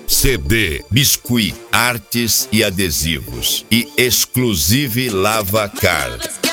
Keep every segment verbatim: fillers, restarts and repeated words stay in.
C D, biscuit, artes e adesivos. E Exclusive Lava Car.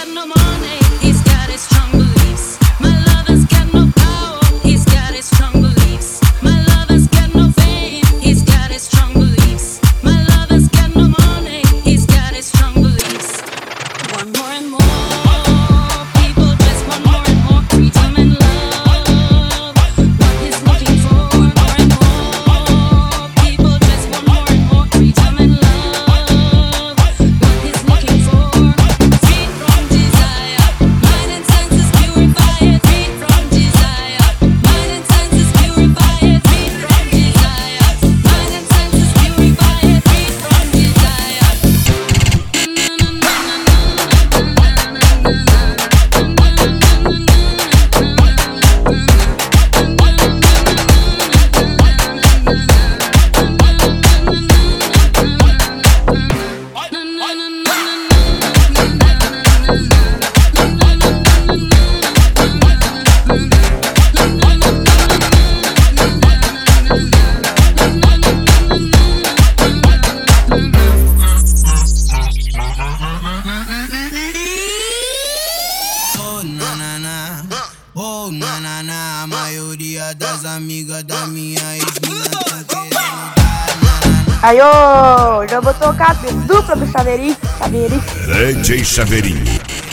Oh, na na na, a maioria das amigas da minha ex-mina tão querendo dar na na na. Aí, ô, já vou tocar dupla do Chaveirinho, Chaveirinho. D J Chaveirinho.